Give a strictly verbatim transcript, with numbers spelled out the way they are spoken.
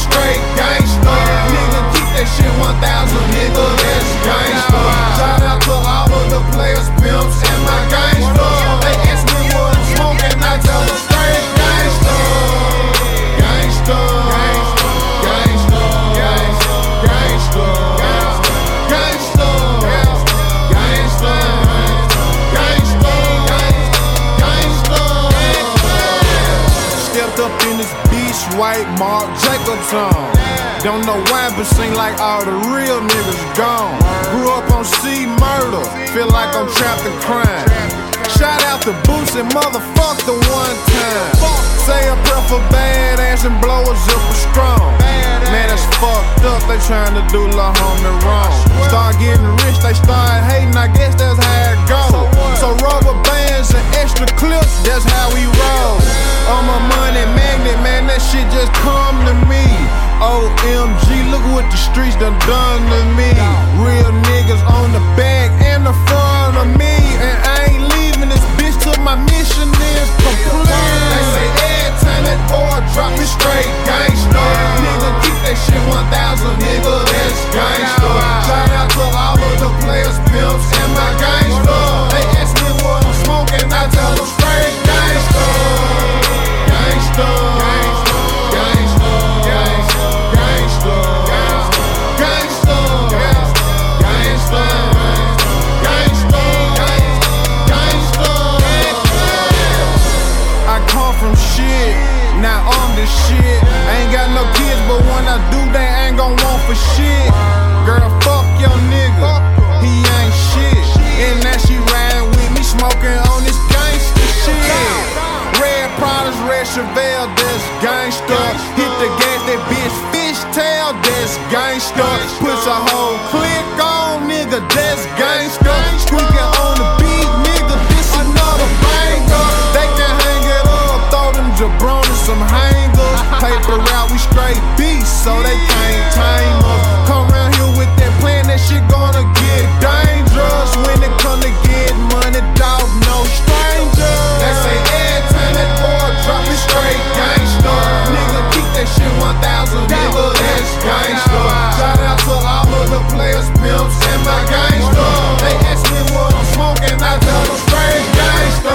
straight gangsta. Nigga, keep that shit one thousand, nigga, that's gangsta. Shout out to all of the players, pimps, and my gangsta. They ask me what I'm smoking, I tell them straight gangsta. Gangsta, gangsta, gangsta, gangsta, gangsta, gangsta, gangsta, gangsta. Stepped up in this beach, white Marc Jacobs on. Don't know why, but seem like all the real niggas gone. Grew up on C murder, feel like I'm trapped in crime. Shout out to Boosie, motherfuck the one time. Say a prayer for badass and blow us up for strong. Man, that's fucked up, they tryna do la homie wrong. Start getting rich, they start hating, I guess that's how it goes. So rubber bands and extra clips, that's how we roll. I'm a money magnet, man, that shit just come to me. O M G, look what the streets done done to me. Real niggas on the back and the front of me. And I ain't leaving this bitch till my mission is complete. They say every time that boy drop me straight gangsta. Nigga, keep that shit one thousand, nigga, that's gangsta. Shout out to all of the players, pimps, and my gangsta. They ask me what I'm smoking, I tell them straight gangsta. Gangsta, gangsta, gangsta, gangsta, gangsta, gangsta, gangsta, gangsta, gangsta. I come from shit, now I'm the shit. I ain't got no kids, but when I do, they ain't gon' want for shit. Girl, fuck your nigga, he ain't shit. And now she riding with me, smoking on this gangsta shit. Red Prouders, red Chevelle, that's gangsta. Hit the gas, that bitch fishtail, that's gangsta. Push a whole click on, nigga, that's gangsta. Squeaking on the beat, nigga, this another banger. They can hang it up, throw them jabronis some hangers. Paper route, we straight beats, so they can't tame us.